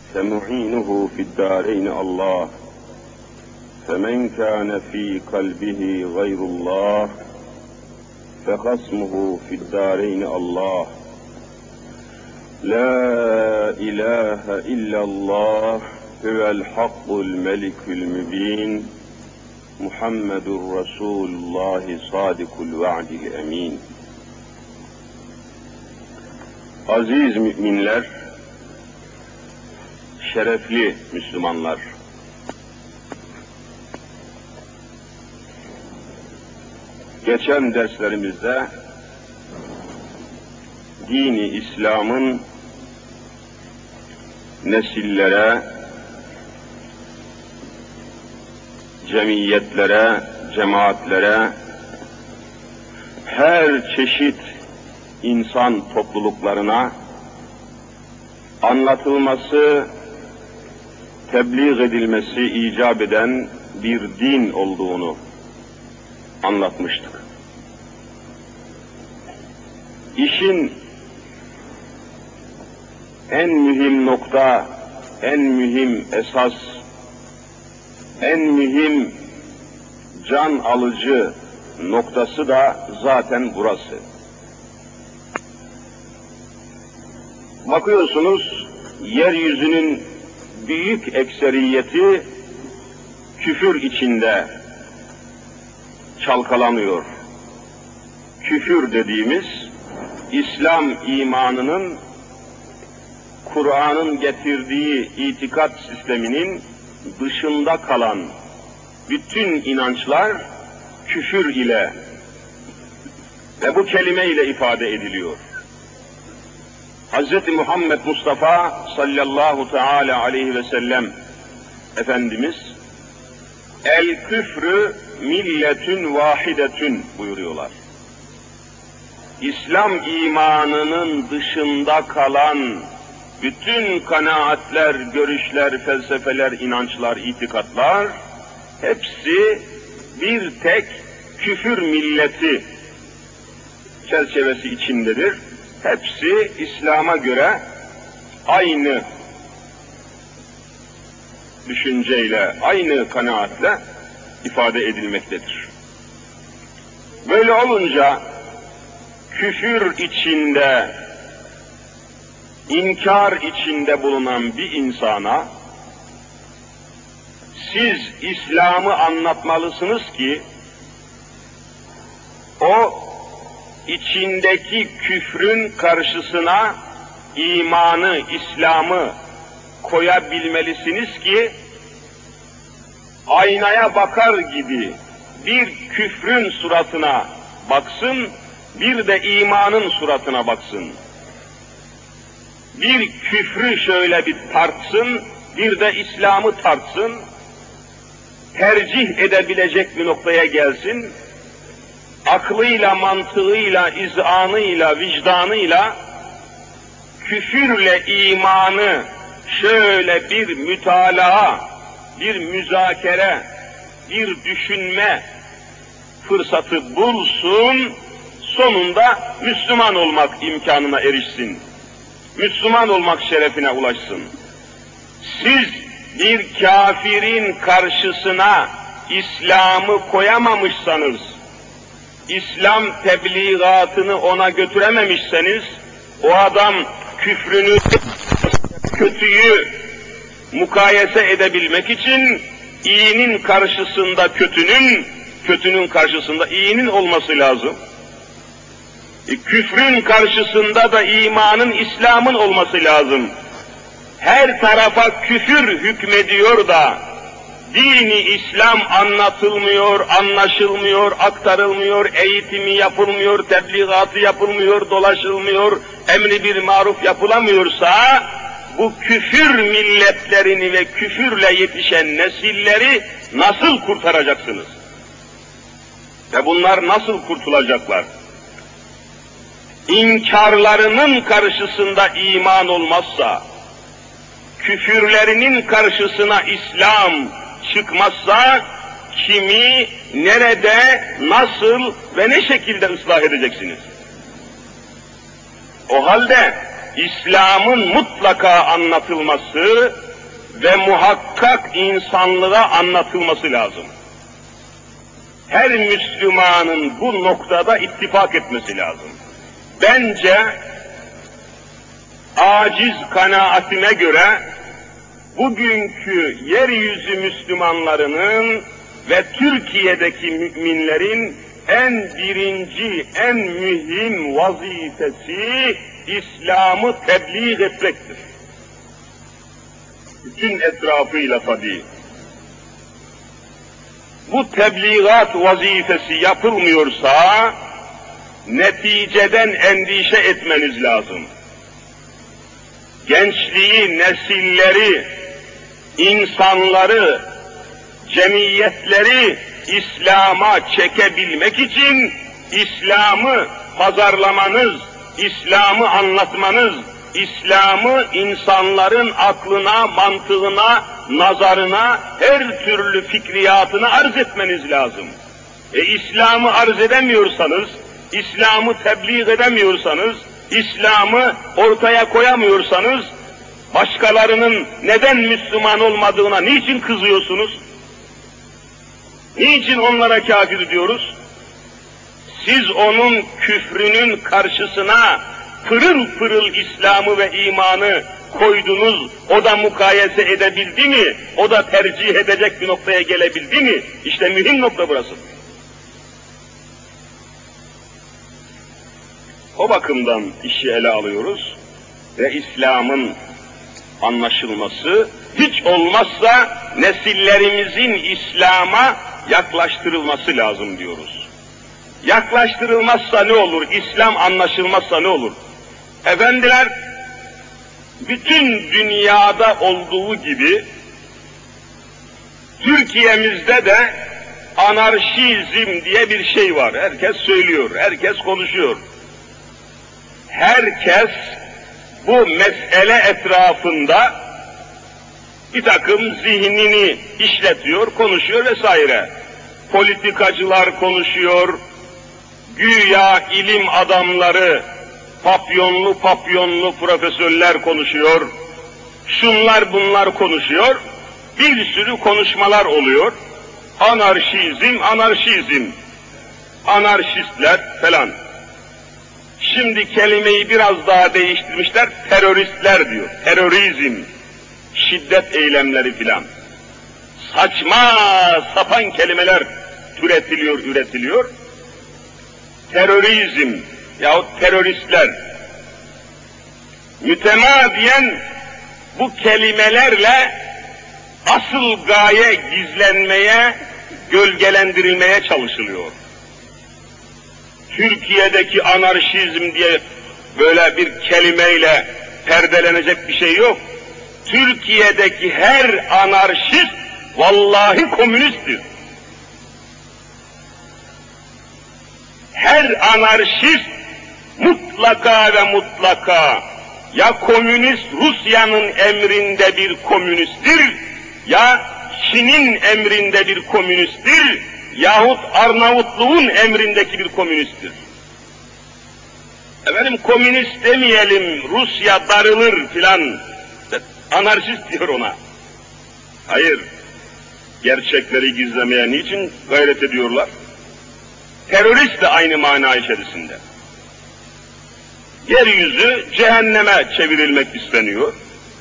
فمعينه في الدارين الله، فمن كان في قلبه غير الله فخصمه في الدارين الله. لا إله إلا الله هو الحق الملك المبين، محمد رسول الله صادق الوعد الأمين. Aziz müminler, şerefli Müslümanlar, geçen derslerimizde dini İslam'ın nesillere, cemiyetlere, cemaatlere, her çeşit insan topluluklarına anlatılması, tebliğ edilmesi icap eden bir din olduğunu anlatmıştık. İşin en mühim nokta, en mühim esas, en mühim can alıcı noktası da zaten burası. Bakıyorsunuz, yeryüzünün büyük ekseriyeti küfür içinde çalkalanıyor. Küfür dediğimiz, İslam imanının, Kur'an'ın getirdiği itikat sisteminin dışında kalan bütün inançlar küfür ile ve bu kelime ile ifade ediliyor. Hz. Muhammed Mustafa sallallahu teala aleyhi ve sellem Efendimiz, el küfrü milletün vahidetün buyuruyorlar. İslam imanının dışında kalan bütün kanaatler, görüşler, felsefeler, inançlar, itikatlar hepsi bir tek küfür milleti çerçevesi içindedir. Hepsi İslam'a göre aynı düşünceyle, aynı kanaatle ifade edilmektedir. Böyle olunca küfür içinde, inkar içinde bulunan bir insana siz İslam'ı anlatmalısınız ki o içindeki küfrün karşısına imanı, İslam'ı koyabilmelisiniz ki aynaya bakar gibi bir küfrün suratına baksın, bir de imanın suratına baksın. Bir küfrü şöyle bir tartsın, bir de İslam'ı tartsın, tercih edebilecek bir noktaya gelsin, aklıyla, mantığıyla, izanıyla, vicdanıyla küfürle imanı şöyle bir mütalaa, bir müzakere, bir düşünme fırsatı bulsun, sonunda Müslüman olmak imkanına erişsin. Müslüman olmak şerefine ulaşsın. Siz bir kafirin karşısına İslam'ı koyamamışsanız, İslam tebliğatını ona götürememişseniz, o adam küfrünü, kötüyü mukayese edebilmek için iyinin karşısında kötünün karşısında iyinin olması lazım. Küfrün karşısında da imanın, İslam'ın olması lazım. Her tarafa küfür hükmediyor da dini İslam anlatılmıyor, anlaşılmıyor, aktarılmıyor, eğitimi yapılmıyor, tebliğatı yapılmıyor, dolaşılmıyor, emri bir maruf yapılamıyorsa bu küfür milletlerini ve küfürle yetişen nesilleri nasıl kurtaracaksınız? Ve bunlar nasıl kurtulacaklar? İnkarlarının karşısında iman olmazsa, küfürlerinin karşısına İslam çıkmazsa, kimi, nerede, nasıl ve ne şekilde ıslah edeceksiniz? O halde İslam'ın mutlaka anlatılması ve muhakkak insanlığa anlatılması lazım. Her Müslümanın bu noktada ittifak etmesi lazım. Bence aciz kanaatime göre bugünkü yeryüzü Müslümanlarının ve Türkiye'deki müminlerin en birinci, en mühim vazifesi İslam'ı tebliğ etmektir. Bütün etrafıyla tabii. Bu tebliğat vazifesi yapılmıyorsa neticeden endişe etmeniz lazım. Gençliği, nesilleri, insanları, cemiyetleri İslam'a çekebilmek için İslam'ı pazarlamanız, İslam'ı anlatmanız, İslam'ı insanların aklına, mantığına, nazarına, her türlü fikriyatına arz etmeniz lazım. İslam'ı arz edemiyorsanız, İslam'ı tebliğ edemiyorsanız, İslam'ı ortaya koyamıyorsanız, başkalarının neden Müslüman olmadığına niçin kızıyorsunuz? Niçin onlara kafir diyoruz? Siz onun küfrünün karşısına pırıl pırıl İslam'ı ve imanı koydunuz, o da mukayese edebildi mi? O da tercih edecek bir noktaya gelebildi mi? İşte mühim nokta burası. O bakımdan işi ele alıyoruz ve İslam'ın anlaşılması, hiç olmazsa nesillerimizin İslam'a yaklaştırılması lazım diyoruz. Yaklaştırılmazsa ne olur? İslam anlaşılmazsa ne olur? Efendiler, bütün dünyada olduğu gibi Türkiye'mizde de anarşizm diye bir şey var. Herkes söylüyor, herkes konuşuyor. Herkes bu mesele etrafında bir takım zihnini işletiyor, konuşuyor vesaire. Politikacılar konuşuyor, güya ilim adamları, papyonlu profesörler konuşuyor, şunlar bunlar konuşuyor, bir sürü konuşmalar oluyor. Anarşizm, anarşistler falan. Şimdi kelimeyi biraz daha değiştirmişler, teröristler diyor, terörizm, şiddet eylemleri filan. Saçma sapan kelimeler üretiliyor. Terörizm yahut teröristler. Mütemadiyen bu kelimelerle asıl gaye gizlenmeye, gölgelendirilmeye çalışılıyor. Türkiye'deki anarşizm diye böyle bir kelimeyle perdelenecek bir şey yok. Türkiye'deki her anarşist vallahi komünisttir. Her anarşist mutlaka ve mutlaka ya komünist Rusya'nın emrinde bir komünisttir, ya Çin'in emrinde bir komünisttir, yahut Arnavutluğun emrindeki bir komünisttir. Efendim komünist demeyelim, Rusya darılır filan, anarşist diyor ona. Hayır, gerçekleri gizlemeye niçin gayret ediyorlar? Terörist de aynı mana içerisinde. Yeryüzü cehenneme çevrilmek isteniyor.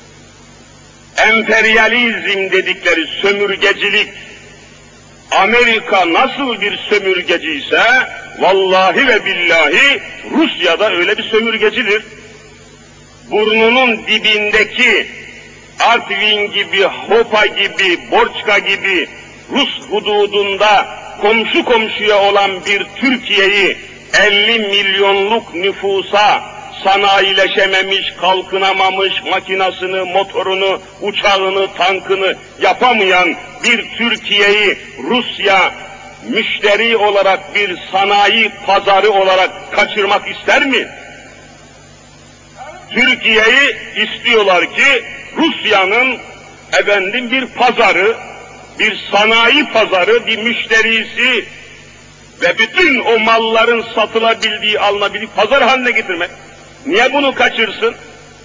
Emperyalizm dedikleri sömürgecilik, Amerika nasıl bir sömürgeciyse, vallahi ve billahi Rusya da öyle bir sömürgecidir. Burnunun dibindeki Artvin gibi, Hopa gibi, Borçka gibi Rus hududunda komşu komşuya olan bir Türkiye'yi 50 milyonluk nüfusa sanayileşememiş, kalkınamamış, makinasını, motorunu, uçağını, tankını yapamayan bir Türkiye'yi Rusya müşteri olarak bir sanayi pazarı olarak kaçırmak ister mi? Türkiye'yi istiyorlar ki Rusya'nın bir pazarı, bir sanayi pazarı, bir müşterisi ve bütün o malların satılabildiği, alınabildiği pazar haline getirmek. Niye bunu kaçırsın?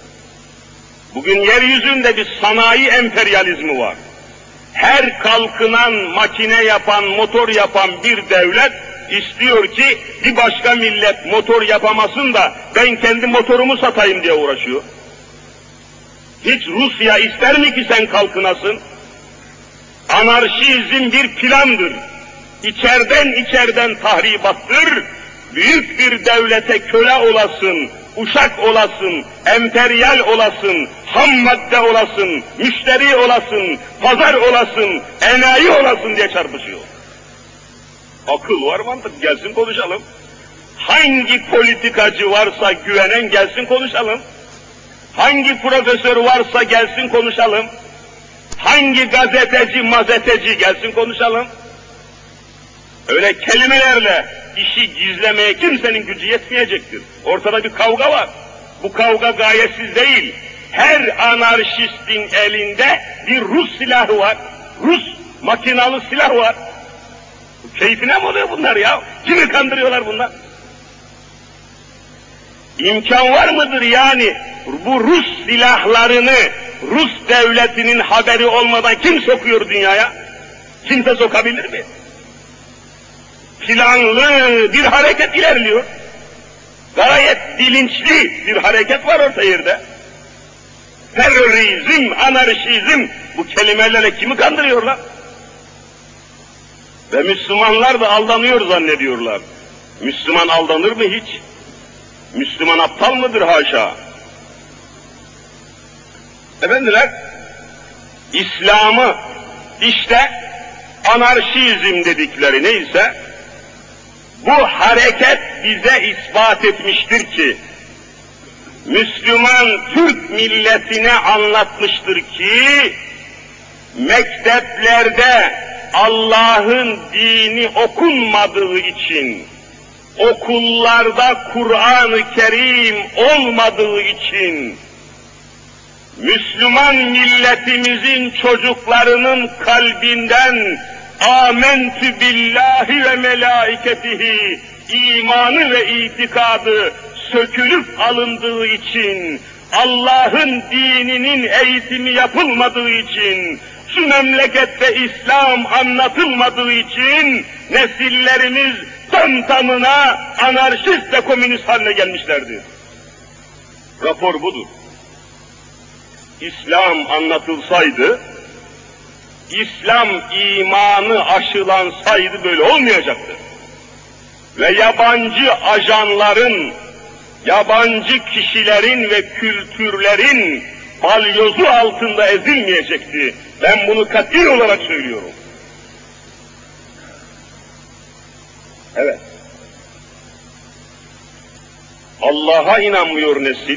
Bugün yeryüzünde bir sanayi emperyalizmi var. Her kalkınan, makine yapan, motor yapan bir devlet istiyor ki bir başka millet motor yapamasın da ben kendi motorumu satayım diye uğraşıyor. Hiç Rusya ister mi ki sen kalkınasın? Anarşizm bir plandır. İçeriden tahribattır. Büyük bir devlete köle olasın, uşak olasın, emperyal olasın, ham madde olasın, müşteri olasın, pazar olasın, enayi olasın diye çarpışıyor. Akıl var, mantık, gelsin konuşalım. Hangi politikacı varsa güvenen gelsin konuşalım. Hangi profesör varsa gelsin konuşalım. Hangi gazeteci, mazeteci gelsin konuşalım. Öyle kelimelerle işi gizlemeye kimsenin gücü yetmeyecektir. Ortada bir kavga var. Bu kavga gayetsiz değil. Her anarşistin elinde bir Rus silahı var. Rus makinalı silah var. Bu keyfine mi oluyor bunlar ya? Kimi kandırıyorlar bunlar? İmkan var mıdır yani bu Rus silahlarını Rus devletinin haberi olmadan kim sokuyor dünyaya? Kimse sokabilir mi? Planlı bir hareket ilerliyor. Gayet bilinçli bir hareket var orta yerde. Terörizm, anarşizm, bu kelimelerle kimi kandırıyorlar? Ve Müslümanlar da aldanıyor zannediyorlar. Müslüman aldanır mı hiç? Müslüman aptal mıdır haşa? Efendiler, İslam'ı işte anarşizm dedikleri neyse, bu hareket bize ispat etmiştir ki, Müslüman Türk milletine anlatmıştır ki, mekteplerde Allah'ın dini okunmadığı için, okullarda Kur'an-ı Kerim olmadığı için, Müslüman milletimizin çocuklarının kalbinden "Âmentü billahi ve melâiketihi" imanı ve itikadı sökülüp alındığı için, Allah'ın dininin eğitimi yapılmadığı için, şu memlekette İslam anlatılmadığı için nesillerimiz tamına anarşist ve komünist haline gelmişlerdir. Rapor budur. İslam anlatılsaydı, İslam imanı aşılansaydı böyle olmayacaktı. Ve yabancı ajanların, yabancı kişilerin ve kültürlerin balyozu altında ezilmeyecekti. Ben bunu kat'i olarak söylüyorum. Evet. Allah'a inanmıyor nesil.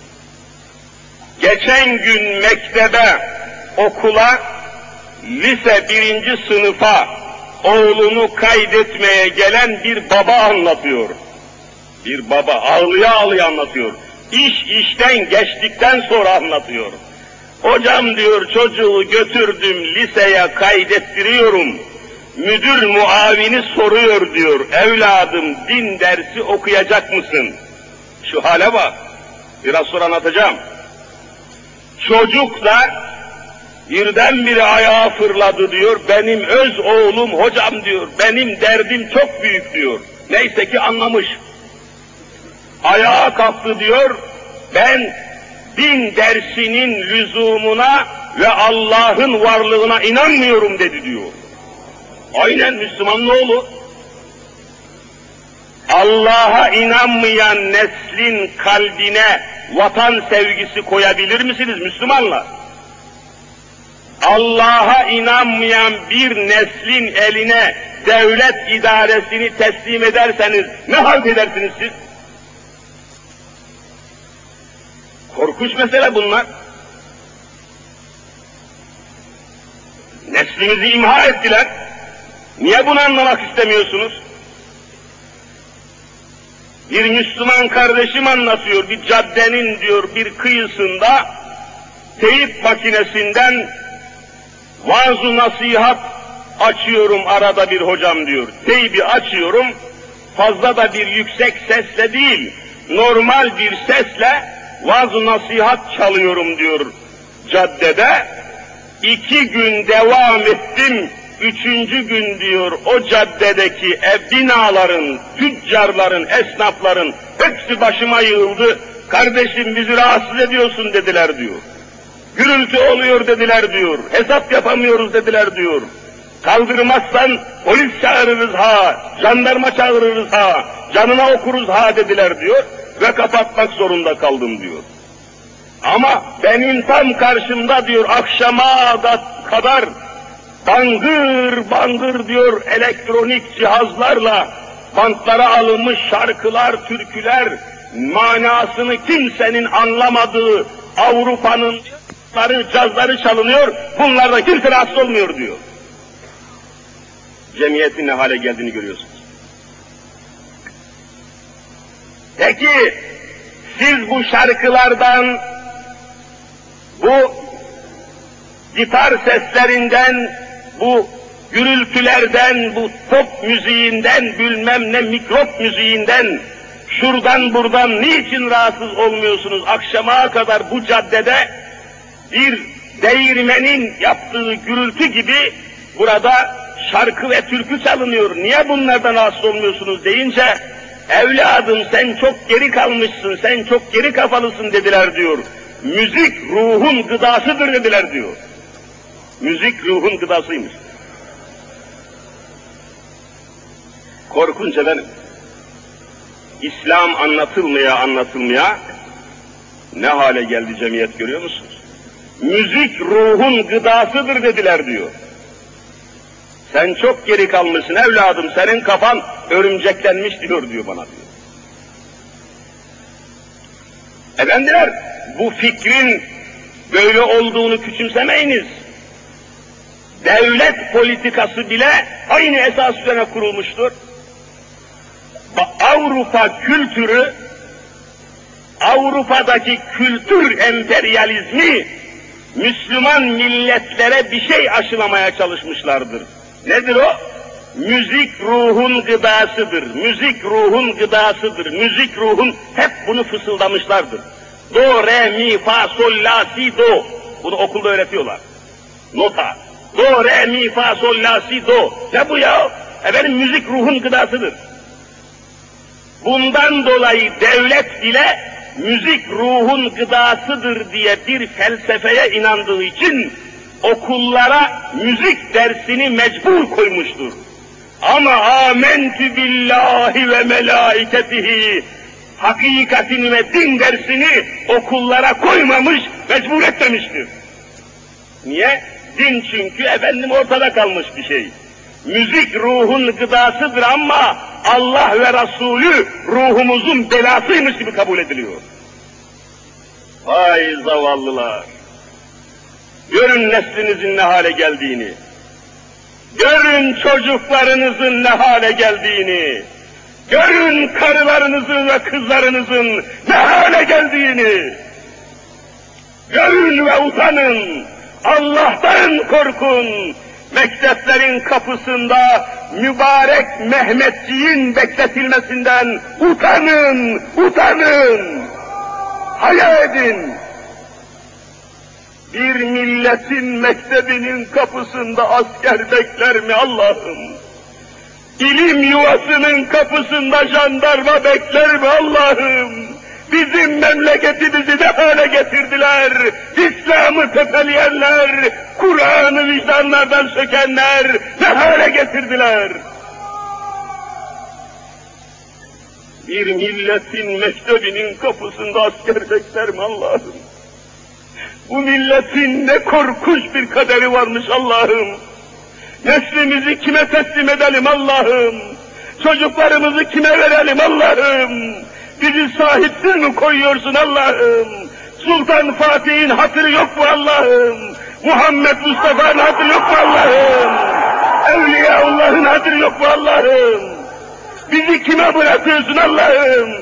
Geçen gün mektebe, okula, lise 1. sınıfa oğlunu kaydetmeye gelen bir baba anlatıyor. Bir baba ağlıya ağlıya anlatıyor. İş işten geçtikten sonra anlatıyor. Hocam diyor, çocuğu götürdüm liseye kaydettiriyorum. Müdür muavini soruyor diyor, evladım din dersi okuyacak mısın? Şu hale bak, biraz sonra anlatacağım. Çocuk da birdenbire ayağa fırladı diyor, benim öz oğlum hocam diyor, benim derdim çok büyük diyor. Neyse ki anlamış. Ayağa kalktı diyor, ben din dersinin lüzumuna ve Allah'ın varlığına inanmıyorum dedi diyor. Aynen Müslümanın oğlu. Allah'a inanmayan neslin kalbine vatan sevgisi koyabilir misiniz Müslümanlar? Allah'a inanmayan bir neslin eline devlet idaresini teslim ederseniz ne halt edersiniz siz? Korkunç mesele bunlar. Neslimizi imha ettiler. Niye bunu anlamak istemiyorsunuz? Bir Müslüman kardeşim anlatıyor, bir caddenin diyor bir kıyısında teyip makinesinden vaaz-ı nasihat açıyorum arada bir hocam diyor. Teybi açıyorum, fazla da bir yüksek sesle değil, normal bir sesle vaaz nasihat çalıyorum diyor caddede. 2 gün devam ettim. 3. gün diyor o caddedeki binaların, tüccarların, esnafların hepsi başıma yığıldı. Kardeşim bizi rahatsız ediyorsun dediler diyor. Gürültü oluyor dediler diyor. Hesap yapamıyoruz dediler diyor. Kaldırmazsan polis çağırırız ha, jandarma çağırırız ha, canına okuruz ha dediler diyor. Ve kapatmak zorunda kaldım diyor. Ama benim tam karşımda diyor akşama kadar bangır bangır diyor elektronik cihazlarla bantlara alınmış şarkılar, türküler, manasını kimsenin anlamadığı Avrupa'nın cazları çalınıyor, bunlarda kimse rahatsız olmuyor diyor. Cemiyetin ne hale geldiğini görüyorsunuz. Peki, siz bu şarkılardan, bu gitar seslerinden, bu gürültülerden, bu top müziğinden, bilmem ne mikrop müziğinden, şuradan buradan niçin rahatsız olmuyorsunuz? Akşama kadar bu caddede bir değirmenin yaptığı gürültü gibi burada şarkı ve türkü çalınıyor. Niye bunlardan rahatsız olmuyorsunuz deyince, evladım sen çok geri kalmışsın, sen çok geri kafalısın dediler diyor. Müzik ruhun gıdasıdır dediler diyor. Müzik ruhun gıdasıymış. Korkunç efendim. İslam anlatılmaya ne hale geldi cemiyet görüyor musunuz? Müzik ruhun gıdasıdır dediler diyor. Sen çok geri kalmışsın evladım, senin kafan örümceklenmiş diyor bana diyor. Efendiler, bu fikrin böyle olduğunu küçümsemeyiniz. Devlet politikası bile aynı esas üzerine kurulmuştur. Avrupa kültürü, Avrupa'daki kültür emperyalizmi, Müslüman milletlere bir şey aşılamaya çalışmışlardır. Nedir o? Müzik ruhun gıdasıdır, müzik ruhun gıdasıdır, müzik ruhun, hep bunu fısıldamışlardır. Do, re, mi, fa, sol, la, si, do. Bunu okulda öğretiyorlar. Nota. Do, re, mi, fa, sol, la, si, do. Ne bu ya? Efendim müzik ruhun gıdasıdır. Bundan dolayı devlet bile müzik ruhun gıdasıdır diye bir felsefeye inandığı için okullara müzik dersini mecbur koymuştur. Ama amentü billahi ve melaiketihi hakikatini ve din dersini okullara koymamış, mecbur etmemiştir. Niye? Din çünkü efendim ortada kalmış bir şey. Müzik ruhun gıdasıdır ama Allah ve Resulü ruhumuzun belasıymış gibi kabul ediliyor. Vay zavallılar! Görün neslinizin ne hale geldiğini, görün çocuklarınızın ne hale geldiğini, görün karılarınızın ve kızlarınızın ne hale geldiğini, görün ve utanın, Allah'tan korkun, mekteplerin kapısında mübarek Mehmetçiğin bekletilmesinden utanın, utanın, hayal edin. Bir milletin mektebinin kapısında asker bekler mi Allah'ım? İlim yuvasının kapısında jandarma bekler mi Allah'ım? Bizim memleketimizi ne hale getirdiler? İslam'ı tepeleyenler, Kur'an'ı vicdanlardan sökenler ne hale getirdiler? Bir milletin mektebinin kapısında asker bekler mi Allah'ım? Bu milletin ne korkunç bir kaderi varmış Allah'ım. Neslimizi kime teslim edelim Allah'ım? Çocuklarımızı kime verelim Allah'ım? Bizi sahipsiz mi koyuyorsun Allah'ım? Sultan Fatih'in hatırı yok mu Allah'ım? Muhammed Mustafa'nın hatırı yok mu Allah'ım? Evliyaullah'ın hatırı yok mu Allah'ım? Bizi kime bırakıyorsun Allah'ım?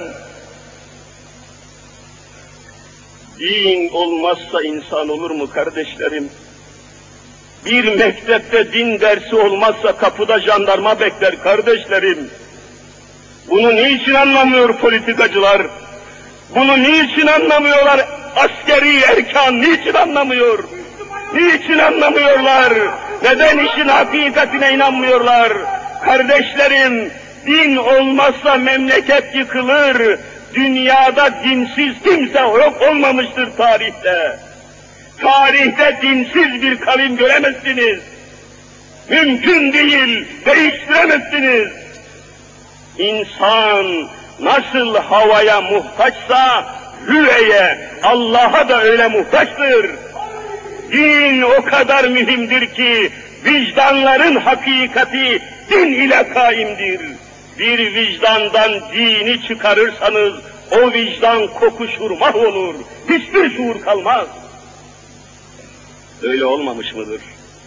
Din olmazsa insan olur mu kardeşlerim? Bir mektepte din dersi olmazsa kapıda jandarma bekler kardeşlerim. Bunu niçin anlamıyor politikacılar? Bunu niçin anlamıyorlar? Askeri erkan niçin anlamıyor? Niçin anlamıyorlar? Neden işin hakikatine inanmıyorlar? Kardeşlerim, din olmazsa memleket yıkılır. Dünyada dinsiz kimse yok olmamıştır tarihte. Tarihte dinsiz bir kavim göremezsiniz. Mümkün değil, değiştiremezsiniz. İnsan nasıl havaya muhtaçsa, hüveye, Allah'a da öyle muhtaçtır. Din o kadar mühimdir ki, vicdanların hakikati din ile kaimdir. Bir vicdandan dini çıkarırsanız, o vicdan kokuşur, mahvolur, hiçbir şuur kalmaz. Öyle olmamış mıdır?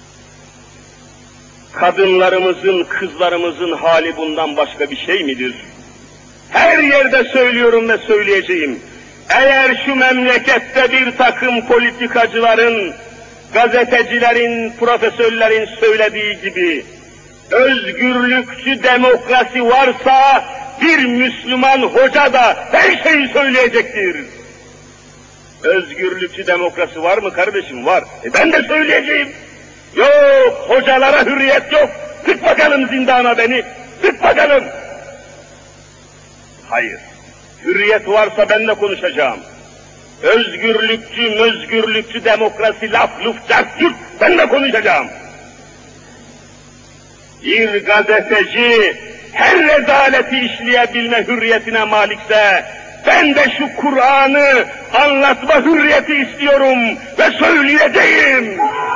Kadınlarımızın, kızlarımızın hali bundan başka bir şey midir? Her yerde söylüyorum ve söyleyeceğim. Eğer şu memlekette bir takım politikacıların, gazetecilerin, profesörlerin söylediği gibi özgürlükçü demokrasi varsa bir Müslüman hoca da her şeyi söyleyecektir. Özgürlükçü demokrasi var mı kardeşim? Var. Ben de söyleyeceğim. Yok, hocalara hürriyet yok. Tık bakalım zindana beni. Tık bakalım. Hayır. Hürriyet varsa ben de konuşacağım. Özgürlükçü demokrasi, laf, cart, ben de konuşacağım. Bir gazeteci her rezaleti işleyebilme hürriyetine malikse, ben de şu Kur'an'ı anlatma hürriyeti istiyorum ve söyleyeceğim.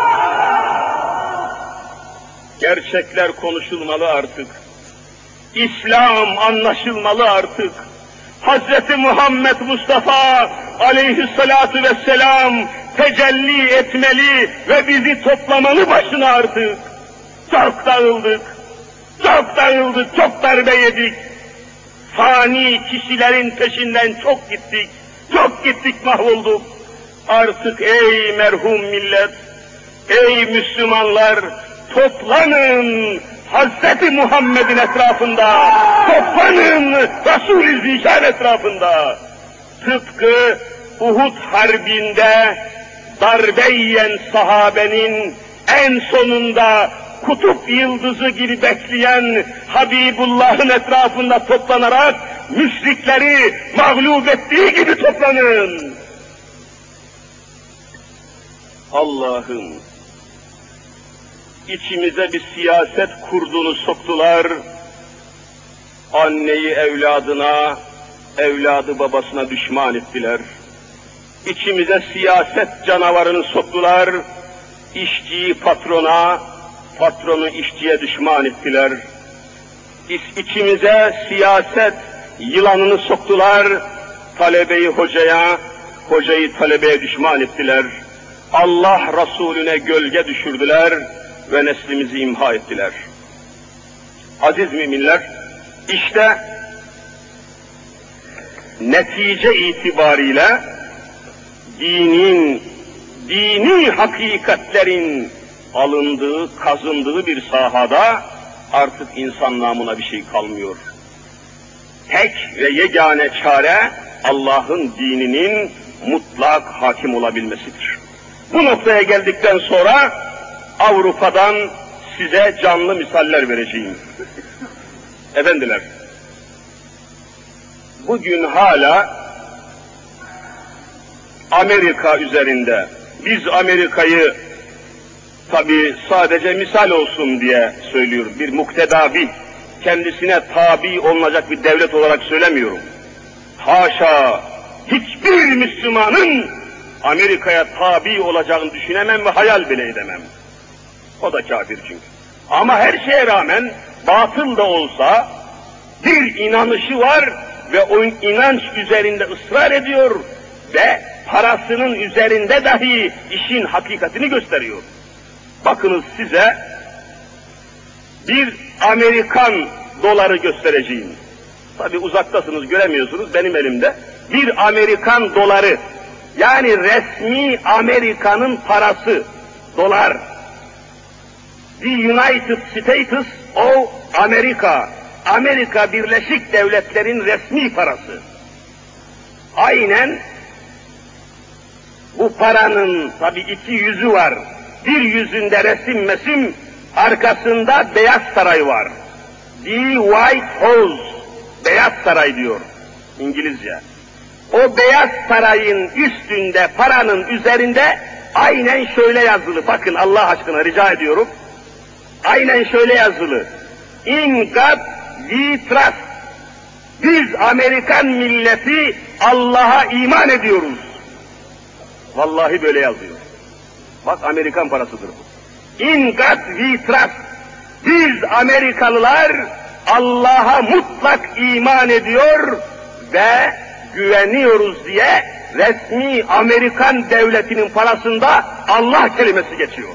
Gerçekler konuşulmalı artık. İslam anlaşılmalı artık. Hz. Muhammed Mustafa aleyhissalatu vesselam tecelli etmeli ve bizi toplamalı başına artık. Çok dağıldık, çok darbe yedik. Fani kişilerin peşinden çok gittik mahvolduk. Artık ey merhum millet, ey Müslümanlar, toplanın Hz. Muhammed'in etrafında, toplanın Resul-i Zişan etrafında. Tıpkı Uhud Harbi'nde darbe yiyen sahabenin en sonunda kutup yıldızı gibi bekleyen Habibullah'ın etrafında toplanarak müşrikleri mağlup ettiği gibi toplanın. Allah'ım, içimize bir siyaset kurdunu soktular, anneyi evladına, evladı babasına düşman ettiler. İçimize siyaset canavarını soktular, işçiyi patrona, patronu işçiye düşman ettiler. İçimize siyaset yılanını soktular, talebeyi hocaya, hocayı talebeye düşman ettiler. Allah Resulüne gölge düşürdüler ve neslimizi imha ettiler. Aziz müminler, işte netice itibariyle dini hakikatlerin alındığı, kazındığı bir sahada artık insan namına bir şey kalmıyor. Tek ve yegane çare Allah'ın dininin mutlak hakim olabilmesidir. Bu noktaya geldikten sonra Avrupa'dan size canlı misaller vereceğim. Efendiler, bugün hala Amerika üzerinde, biz Amerika'yı tabi sadece misal olsun diye söylüyorum, bir muktedabi, kendisine tabi olunacak bir devlet olarak söylemiyorum. Haşa, hiçbir Müslümanın Amerika'ya tabi olacağını düşünemem ve hayal bile edemem. O da kafir çünkü. Ama her şeye rağmen batıl da olsa bir inanışı var ve o inanç üzerinde ısrar ediyor ve parasının üzerinde dahi işin hakikatini gösteriyor. Bakınız size bir Amerikan doları göstereceğim. Tabi uzaktasınız, göremiyorsunuz, benim elimde. Bir Amerikan doları, yani resmi Amerika'nın parası, dolar. The United States of America, Amerika Birleşik Devletleri'nin resmi parası. Aynen bu paranın tabi iki yüzü var. Bir yüzünde resim mesim, arkasında Beyaz Saray var. The White House, Beyaz Saray diyor İngilizce. O Beyaz Saray'ın üstünde, paranın üzerinde aynen şöyle yazılı. Bakın Allah aşkına rica ediyorum. Aynen şöyle yazılı. In God we trust. Biz Amerikan milleti Allah'a iman ediyoruz. Vallahi böyle yazıyor. Bak Amerikan parasıdır bu. In God we trust. Biz Amerikalılar Allah'a mutlak iman ediyor ve güveniyoruz diye resmi Amerikan devletinin parasında Allah kelimesi geçiyor.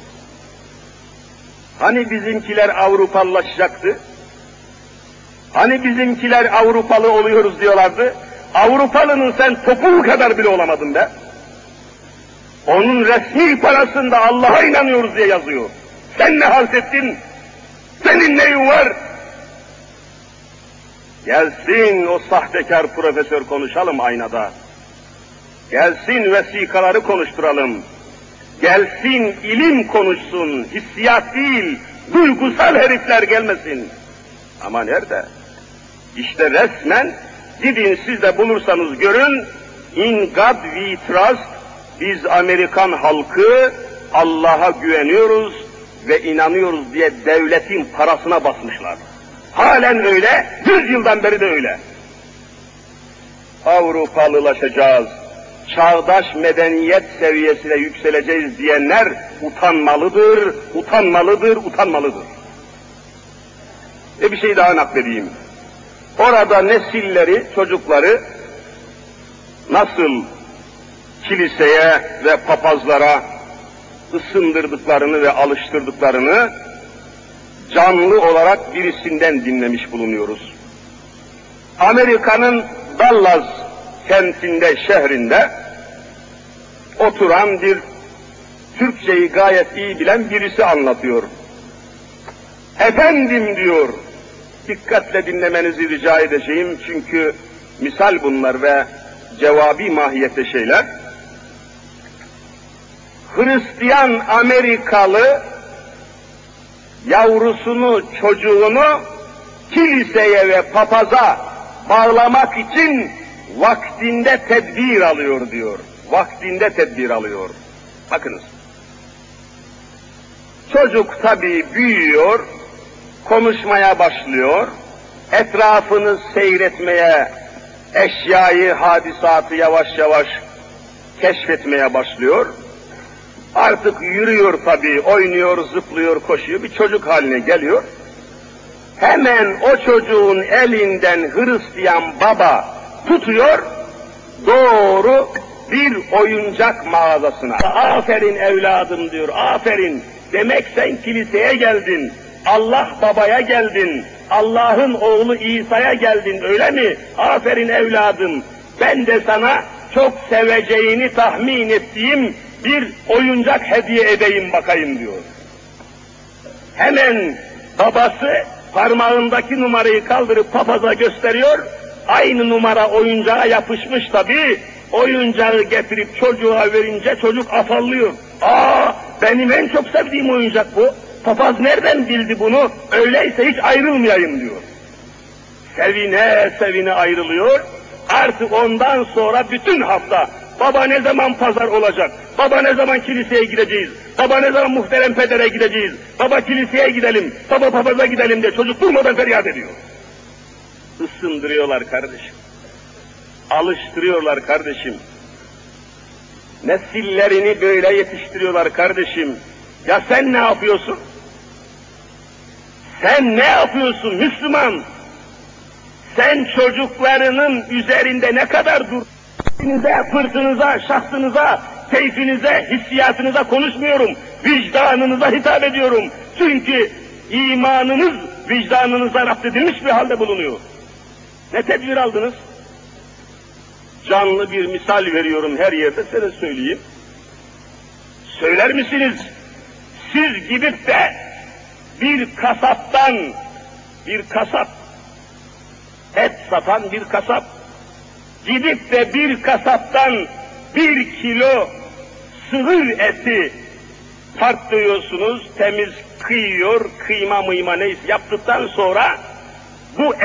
Hani bizimkiler Avrupalılaşacaktı? Hani bizimkiler Avrupalı oluyoruz diyorlardı? Avrupalının sen topuğu kadar bile olamadın be. Onun resmi parasında Allah'a inanıyoruz diye yazıyor. Sen ne halt ettin? Senin neyin var? Gelsin o sahtekar profesör konuşalım aynada. Gelsin vesikaları konuşturalım. Gelsin ilim konuşsun, hissiyat değil, duygusal herifler gelmesin. Ama nerede? İşte resmen, gidin siz de bulursanız görün, in God we trust, biz Amerikan halkı Allah'a güveniyoruz ve inanıyoruz diye devletin parasına basmışlar. Halen öyle, 100 yıldan beri de öyle. Avrupalılaşacağız, çağdaş medeniyet seviyesine yükseleceğiz diyenler utanmalıdır, utanmalıdır, utanmalıdır. Bir şey daha nakledeyim. Orada nesilleri, çocukları nasıl kiliseye ve papazlara ısındırdıklarını ve alıştırdıklarını canlı olarak birisinden dinlemiş bulunuyoruz. Amerika'nın Dallas kentinde, şehrinde oturan bir Türkçeyi gayet iyi bilen birisi anlatıyor. Efendim diyor, dikkatle dinlemenizi rica edeceğim çünkü misal bunlar ve cevabi mahiyette şeyler. Hristiyan Amerikalı yavrusunu, çocuğunu kiliseye ve papaza bağlamak için vaktinde tedbir alıyor diyor. Vaktinde tedbir alıyor. Bakınız. Çocuk tabii büyüyor, konuşmaya başlıyor, etrafını seyretmeye, eşyayı, hadisatı yavaş yavaş keşfetmeye başlıyor. Artık yürüyor tabii, oynuyor, zıplıyor, koşuyor, bir çocuk haline geliyor. Hemen o çocuğun elinden Hristiyan baba tutuyor, doğru bir oyuncak mağazasına. Aferin evladım diyor, aferin. Demek sen kiliseye geldin, Allah babaya geldin, Allah'ın oğlu İsa'ya geldin öyle mi? Aferin evladım, ben de sana çok seveceğini tahmin ettiğim bir oyuncak hediye edeyim bakayım diyor. Hemen babası parmağındaki numarayı kaldırıp papaza gösteriyor, aynı numara oyuncağa yapışmış tabii, oyuncağı getirip çocuğa verince çocuk afallıyor. Benim en çok sevdiğim oyuncak bu. Papaz nereden bildi bunu? Öyleyse hiç ayrılmayayım diyor. Sevine sevine ayrılıyor. Artık ondan sonra bütün hafta baba ne zaman pazar olacak? Baba ne zaman kiliseye gideceğiz? Baba ne zaman muhterem pedere gideceğiz? Baba kiliseye gidelim, baba papaza gidelim diye çocuk durmadan feryat ediyor. Isındırıyorlar kardeşim. Alıştırıyorlar kardeşim. Nesillerini böyle yetiştiriyorlar kardeşim. Ya sen ne yapıyorsun? Sen ne yapıyorsun Müslüman? Sen çocuklarının üzerinde ne kadar dur? Fırtınıza, şahsınıza, keyfinize, hissiyatınıza konuşmuyorum. Vicdanınıza hitap ediyorum. Çünkü imanınız vicdanınıza rapt edilmiş bir halde bulunuyor. Ne tedbir aldınız? Canlı bir misal veriyorum her yerde, size söyleyeyim. Söyler misiniz? Siz gidip de bir kasap, et satan bir kasap, Gidip de bir kasaptan 1 kilo sığır eti tarttırıyorsunuz, temiz kıyıyor, kıyma mıyma neyse yaptıktan sonra bu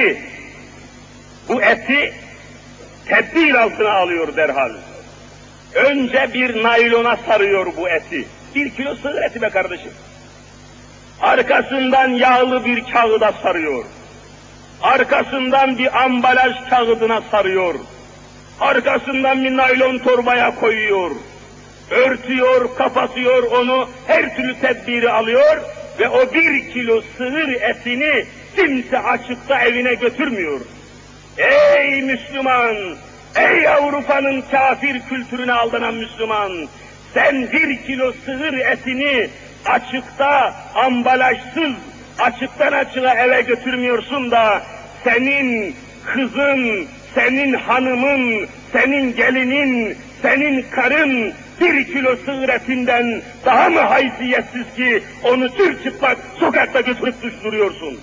eti tedbir altına alıyor derhal. Önce bir naylona sarıyor bu eti. 1 kilo sığır eti be kardeşim. Arkasından yağlı bir kağıda sarıyor. Arkasından bir ambalaj kağıdına sarıyor. Arkasından bir naylon torbaya koyuyor. Örtüyor, kapatıyor onu, her türlü tedbiri alıyor ve o 1 kilo sığır etini kimse açıkta evine götürmüyor. Ey Müslüman! Ey Avrupa'nın kafir kültürüne aldanan Müslüman! Sen 1 kilo sığır etini açıkta, ambalajsız, açıktan açığa eve götürmüyorsun da senin kızın, senin hanımın, senin gelinin, senin karın 1 kilo sığır etinden daha mı haysiyetsiz ki onu çırçıplak sokakta götürüp düşürüyorsun?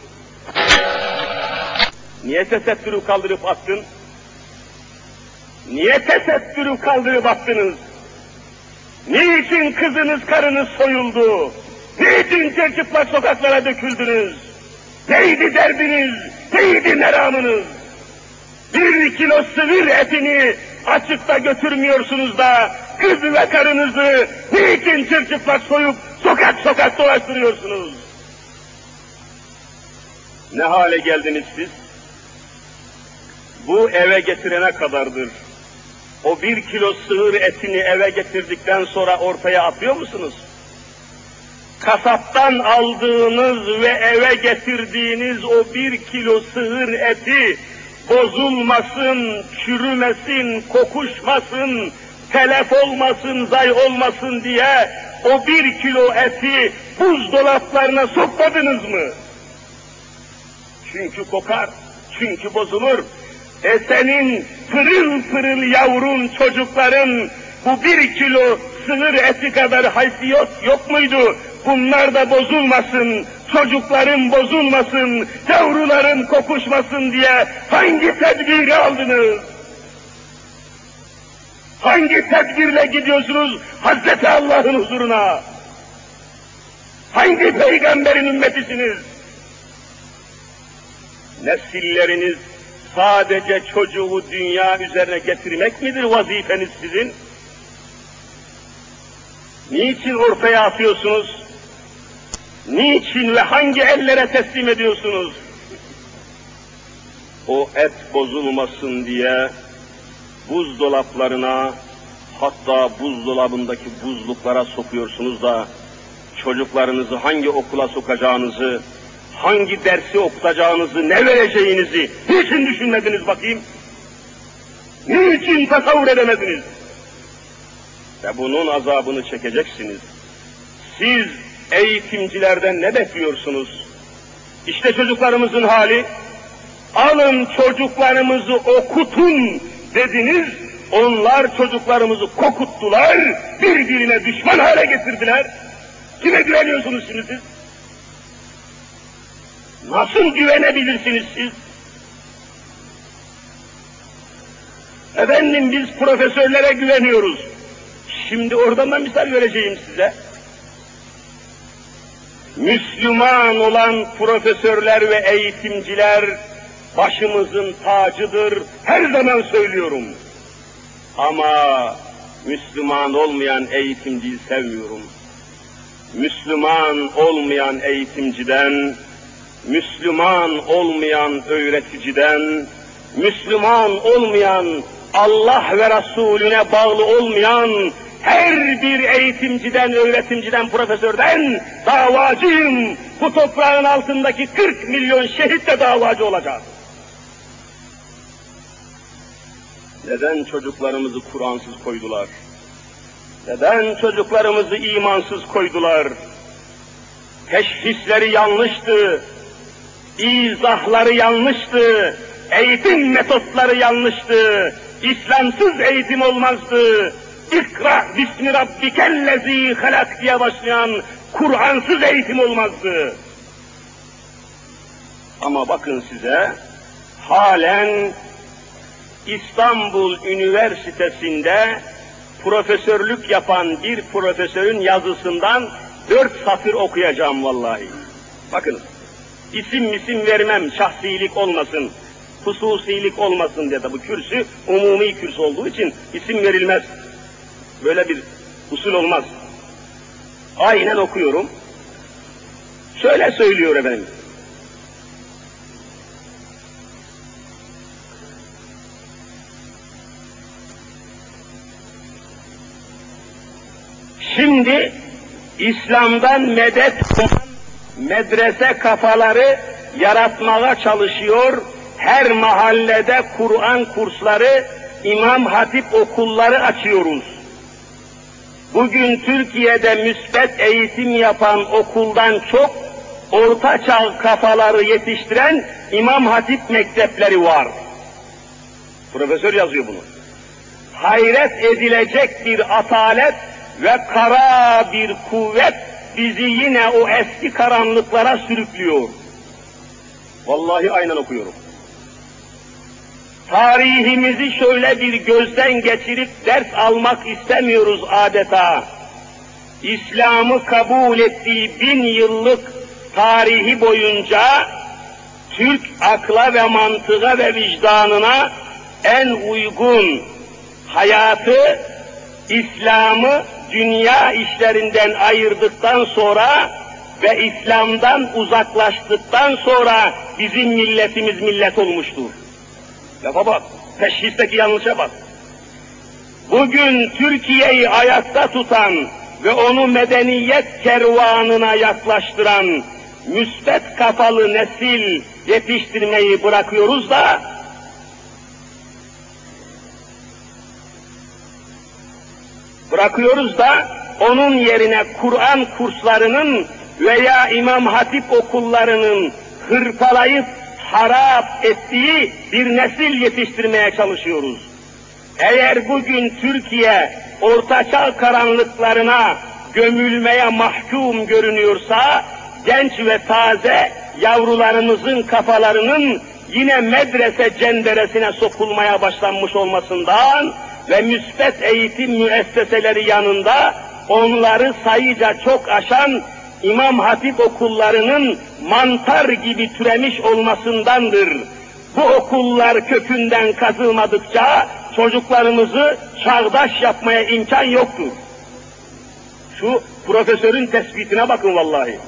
Niye tesettürü kaldırıp attın? Niye tesettürü kaldırıp attınız? Niçin kızınız, karınız soyuldu? Niçin çırçıplak sokaklara döküldünüz? Neydi derdiniz? Neydi meramınız? 1 kilo sığır etini açıkta götürmüyorsunuz da kız ve karınızı niçin çırçıplak soyup sokak sokak dolaştırıyorsunuz? Ne hale geldiniz siz? Bu eve getirene kadardır. O 1 kilo sığır etini eve getirdikten sonra ortaya atıyor musunuz? Kasaptan aldığınız ve eve getirdiğiniz o 1 kilo sığır eti bozulmasın, çürümesin, kokuşmasın, telef olmasın, zay olmasın diye o 1 kilo eti buzdolaplarına sokmadınız mı? Çünkü kokar, çünkü bozulur. Senin pırıl pırıl yavrun çocukların bu 1 kilo sığır eti kadar haysiyet yok muydu? Bunlar da bozulmasın, çocukların bozulmasın, yavruların kokuşmasın diye hangi tedbiri aldınız? Hangi tedbirle gidiyorsunuz Hazreti Allah'ın huzuruna? Hangi peygamberin ümmetisiniz? Nesilleriniz sadece çocuğu dünya üzerine getirmek midir vazifeniz sizin? Niçin ortaya atıyorsunuz? Niçin ve hangi ellere teslim ediyorsunuz? O et bozulmasın diye buzdolaplarına, hatta buzdolabındaki buzluklara sokuyorsunuz da çocuklarınızı hangi okula sokacağınızı, hangi dersi okutacağınızı, ne vereceğinizi niçin düşünmediniz bakayım? Niçin tasavvur edemediniz? Ve bunun azabını çekeceksiniz. Siz eğitimcilerden ne bekliyorsunuz? İşte çocuklarımızın hali, alın çocuklarımızı okutun dediniz, onlar çocuklarımızı kokuttular, birbirine düşman hale getirdiler. Kime güveniyorsunuz şimdi siz? Nasıl güvenebilirsiniz siz? Efendim biz profesörlere güveniyoruz. Şimdi oradan da misal vereceğim size. Müslüman olan profesörler ve eğitimciler başımızın tacıdır, her zaman söylüyorum. Ama Müslüman olmayan eğitimciyi sevmiyorum. Müslüman olmayan eğitimciden, Müslüman olmayan öğreticiden, Müslüman olmayan, Allah ve Resulüne bağlı olmayan her bir eğitimciden, öğretimciden, profesörden davacıyım. Bu toprağın altındaki 40 milyon şehit de davacı olacak. Neden çocuklarımızı Kur'ansız koydular? Neden çocuklarımızı imansız koydular? Teşhisleri yanlıştı, izahları yanlıştı, eğitim metotları yanlıştı, İslamsız eğitim olmazdı. İkra bismi rabbikellezî halak diye başlayan Kur'ansız eğitim olmazdı. Ama bakın size, halen İstanbul Üniversitesi'nde profesörlük yapan bir profesörün yazısından 4 satır okuyacağım vallahi. Bakınız, isim vermem, şahsilik olmasın, hususilik olmasın diye de bu kürsü umumi kürsü olduğu için isim verilmez. Böyle bir usul olmaz. Aynen okuyorum. Şöyle söylüyor efendim. Şimdi İslam'dan medet uman medrese kafaları yaratmaya çalışıyor. Her mahallede Kur'an kursları, İmam Hatip okulları açıyoruz. Bugün Türkiye'de müsbet eğitim yapan okuldan çok orta çağ kafaları yetiştiren İmam Hatip mektepleri var. Profesör yazıyor bunu. Hayret edilecek bir atalet ve kara bir kuvvet bizi yine o eski karanlıklara sürüklüyor. Vallahi aynen okuyorum. Tarihimizi şöyle bir gözden geçirip ders almak istemiyoruz adeta. İslam'ı kabul ettiği 1000 yıllık tarihi boyunca Türk akla ve mantığa ve vicdanına en uygun hayatı, İslam'ı dünya işlerinden ayırdıktan sonra ve İslam'dan uzaklaştıktan sonra bizim milletimiz millet olmuştur. Lafa bak, teşhisteki yanlışa bak. Bugün Türkiye'yi ayakta tutan ve onu medeniyet kervanına yaklaştıran müsbet kafalı nesil yetiştirmeyi bırakıyoruz da onun yerine Kur'an kurslarının veya İmam Hatip okullarının hırpalayıp harap ettiği bir nesil yetiştirmeye çalışıyoruz. Eğer bugün Türkiye ortaçağ karanlıklarına gömülmeye mahkum görünüyorsa, genç ve taze yavrularımızın kafalarının yine medrese cenderesine sokulmaya başlanmış olmasından ve müsbet eğitim müesseseleri yanında onları sayıca çok aşan İmam Hatip okullarının mantar gibi türemiş olmasındandır. Bu okullar kökünden kazılmadıkça çocuklarımızı çağdaş yapmaya imkan yoktur. Şu profesörün tespitine bakın vallahi.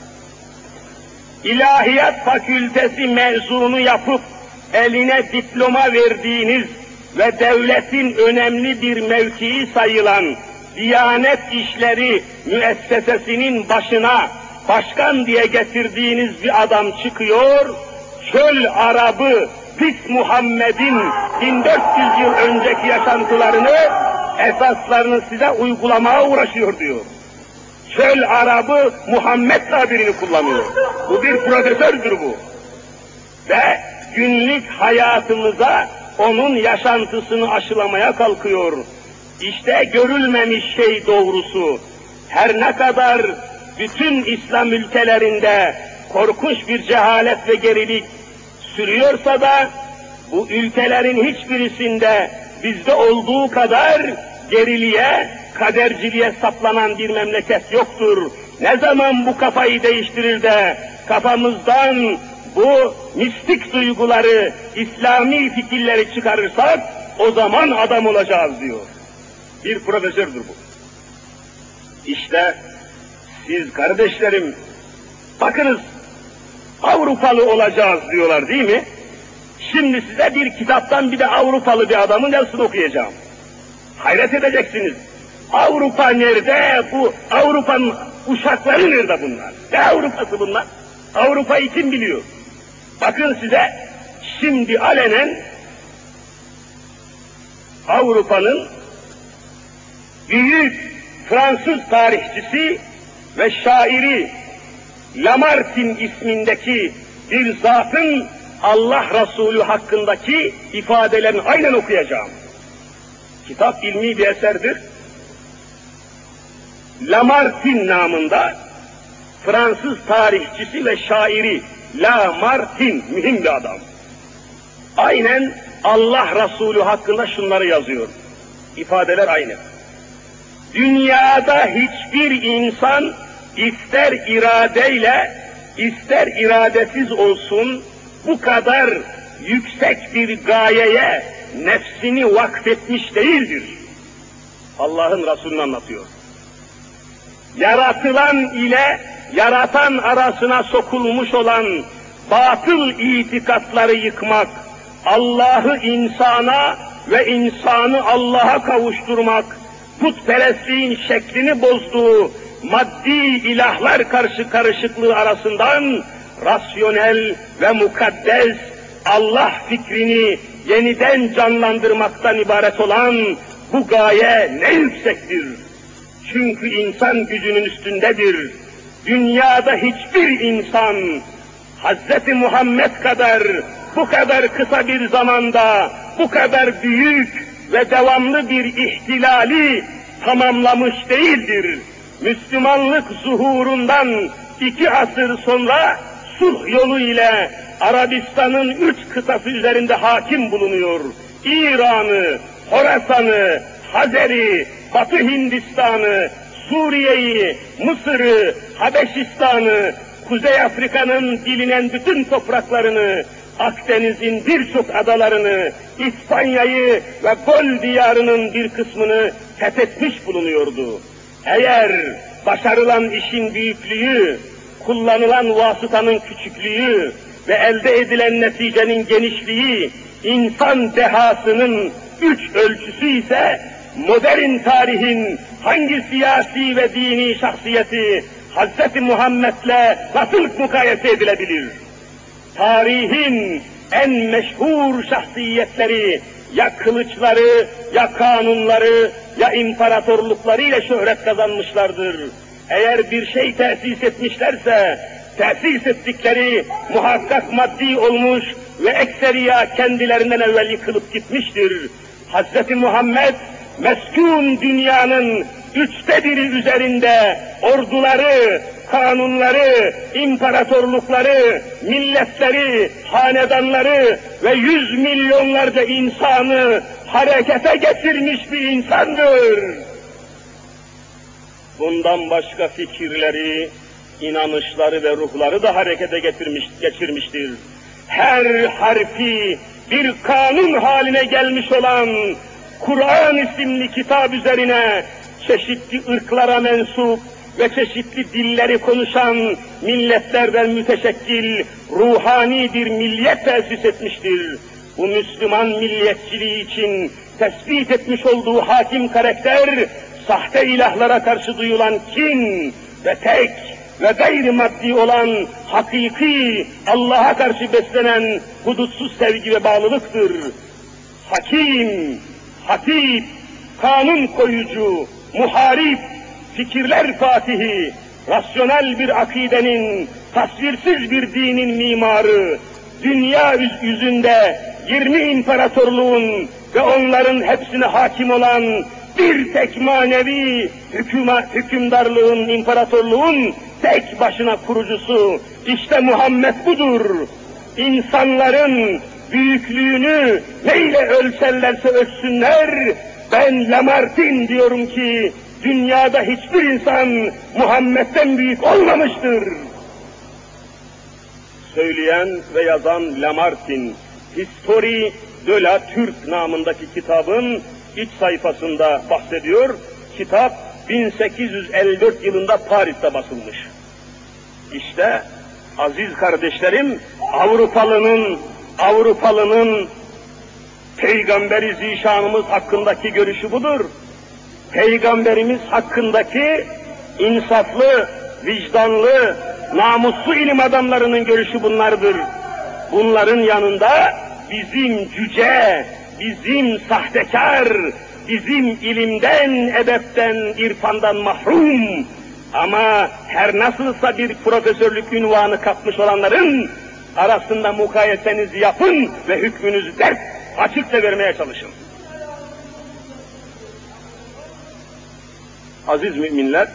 İlahiyat Fakültesi mezunu yapıp eline diploma verdiğiniz ve devletin önemli bir mevkii sayılan Diyanet İşleri müessesesinin başına başkan diye getirdiğiniz bir adam çıkıyor, çöl Arabı Pis Muhammed'in 1400 yıl önceki yaşantılarını, esaslarını size uygulamaya uğraşıyor diyor. Çöl Arabı Muhammed tabirini kullanıyor. Bu bir profesördür bu. Ve günlük hayatımıza onun yaşantısını aşılamaya kalkıyor. İşte görülmemiş şey doğrusu. Her ne kadar bütün İslam ülkelerinde korkunç bir cehalet ve gerilik sürüyorsa da bu ülkelerin hiçbirisinde bizde olduğu kadar geriliğe, kaderciliğe saplanan bir memleket yoktur. Ne zaman bu kafayı değiştirir de kafamızdan bu mistik duyguları, İslami fikirleri çıkarırsak o zaman adam olacağız diyor. Bir profesördür bu. İşte siz kardeşlerim, bakınız Avrupalı olacağız diyorlar değil mi? Şimdi size bir kitaptan bir de Avrupalı bir adamın yazısını okuyacağım. Hayret edeceksiniz. Avrupa nerede? Bu Avrupa'nın uşakları nerede bunlar? Ne Avrupa'sı bunlar? Avrupa'yı kim biliyor? Bakın size şimdi alenen Avrupa'nın büyük Fransız tarihçisi ve şairi Lamartine ismindeki bir zatın Allah Resulü hakkındaki ifadelerini aynen okuyacağım. Kitap ilmi bir eserdir. Lamartine namında Fransız tarihçisi ve şairi Lamartine, mühim bir adam. Aynen Allah Resulü hakkında şunları yazıyor. İfadeler aynı. Dünyada hiçbir insan ister iradeyle, ister iradesiz olsun, bu kadar yüksek bir gayeye nefsini vakfetmiş değildir. Allah'ın Resulü'nü anlatıyor. Yaratılan ile yaratan arasına sokulmuş olan batıl itikatları yıkmak, Allah'ı insana ve insanı Allah'a kavuşturmak, putperestliğin şeklini bozduğu maddi ilahlar karışıklığı arasından rasyonel ve mukaddes Allah fikrini yeniden canlandırmaktan ibaret olan bu gaye ne yüksektir. Çünkü insan gücünün üstündedir. Dünyada hiçbir insan Hz. Muhammed kadar bu kadar kısa bir zamanda bu kadar büyük ve devamlı bir ihtilali tamamlamış değildir. Müslümanlık zuhurundan 2 asır sonra sulh yolu ile Arabistan'ın 3 kıtası üzerinde hakim bulunuyor. İran'ı, Horasan'ı, Hazer'i, Batı Hindistan'ı, Suriye'yi, Mısır'ı, Habeşistan'ı, Kuzey Afrika'nın bilinen bütün topraklarını, Akdeniz'in birçok adalarını, İspanya'yı ve Gol diyarının bir kısmını fethetmiş bulunuyordu. Eğer başarılan işin büyüklüğü, kullanılan vasıtanın küçüklüğü ve elde edilen neticenin genişliği, insan dehasının 3 ölçüsü ise, modern tarihin hangi siyasi ve dini şahsiyeti Hz. Muhammed'le nasıl mukayese edilebilir? Tarihin en meşhur şahsiyetleri ya kılıçları, ya kanunları, ya imparatorluklarıyla şöhret kazanmışlardır. Eğer bir şey tesis etmişlerse, tesis ettikleri muhakkak maddi olmuş ve ekseriya kendilerinden evvel yıkılıp gitmiştir. Hz. Muhammed, meskun dünyanın 1/3 üzerinde orduları, kanunları, imparatorlukları, milletleri, hanedanları ve 100 milyonlarca insanı harekete geçirmiş bir insandır. Bundan başka fikirleri, inanışları ve ruhları da harekete geçirmiştir. Her harfi bir kanun haline gelmiş olan Kur'an isimli kitap üzerine çeşitli ırklara mensup ve çeşitli dilleri konuşan milletlerden müteşekkil ruhani bir millet tesis etmiştir. Bu Müslüman milliyetçiliği için tespit etmiş olduğu hakim karakter, sahte ilahlara karşı duyulan kin ve tek ve gayri maddi olan hakiki Allah'a karşı beslenen hudutsuz sevgi ve bağlılıktır. Hakim, hatip, kanun koyucu, muharip, fikirler fatihi, rasyonel bir akidenin, tasvirsiz bir dinin mimarı, dünya yüzünde 20 imparatorluğun ve onların hepsine hakim olan bir tek manevi hükümdarlığın, imparatorluğun tek başına kurucusu, işte Muhammed budur. İnsanların büyüklüğünü neyle ölçerlerse ölçsünler, ben Lamartine diyorum ki, dünyada hiçbir insan Muhammed'den büyük olmamıştır. Söyleyen ve yazan Lamartine, History de la Turc namındaki kitabın iç sayfasında bahsediyor. Kitap 1854 yılında Paris'te basılmış. İşte aziz kardeşlerim, Avrupalının Peygamberi Zişanımız hakkındaki görüşü budur. Peygamberimiz hakkındaki insaflı, vicdanlı, namuslu ilim adamlarının görüşü bunlardır. Bunların yanında bizim cüce, bizim sahtekar, bizim ilimden, edepten, irfandan mahrum ama her nasılsa bir profesörlük unvanı kapmış olanların arasında mukayesenizi yapın ve hükmünüzü dert açıkça vermeye çalışın. Aziz müminler,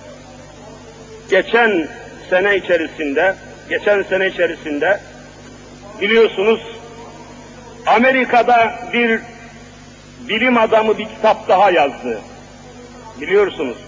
geçen sene içerisinde biliyorsunuz Amerika'da bir bilim adamı bir kitap daha yazdı. Biliyorsunuz.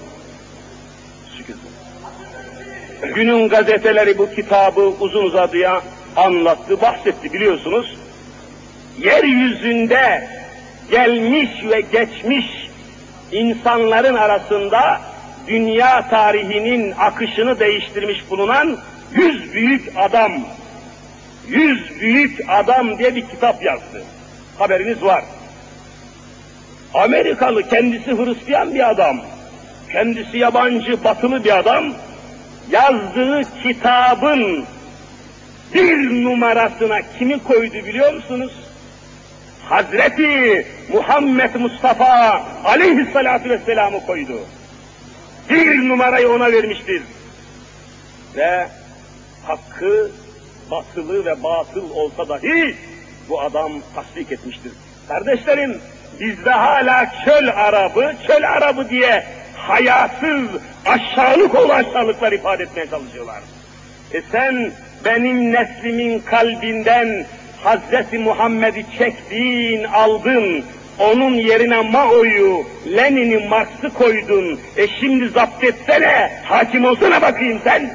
Günün gazeteleri bu kitabı uzun uzadıya anlattı, bahsetti biliyorsunuz. Yeryüzünde gelmiş ve geçmiş insanların arasında dünya tarihinin akışını değiştirmiş bulunan 100 büyük adam, 100 büyük adam diye bir kitap yazdı. Haberiniz var. Amerikalı, kendisi Hristiyan bir adam, kendisi yabancı, batılı bir adam, yazdığı kitabın bir numarasına kimi koydu biliyor musunuz? Hazreti Muhammed Mustafa aleyhissalatu vesselam'ı koydu. Bir numarayı ona vermiştir. Ve hakkı, batılı ve batıl olsa dahi bu adam tasdik etmiştir. Kardeşlerim, bizde hala çöl Arabı diye hayasız, aşağılık olan aşağılıklar ifade etmeye çalışıyorlar. Sen benim neslimin kalbinden Hazreti Muhammed'i çektin, aldın, onun yerine Mao'yu, Lenin'i, Marx'ı koydun. Şimdi zapt etsene, hakim olsana bakayım sen.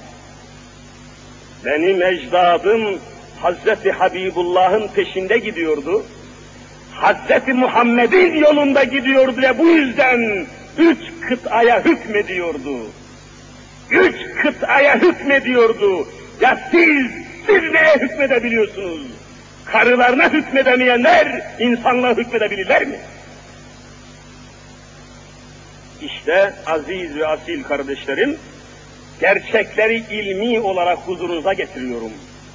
Benim ecdadım Hazreti Habibullah'ın peşinde gidiyordu. Hazreti Muhammed'in yolunda gidiyordu ve bu yüzden 3 kıtaya hükmediyordu. 3 kıtaya hükmediyordu. Ya siz neye hükmedebiliyorsunuz? Karılarına hükmedemeyenler insanlığa hükmedebilirler mi? İşte aziz ve asil kardeşlerim, gerçekleri ilmi olarak huzurunuza getiriyorum.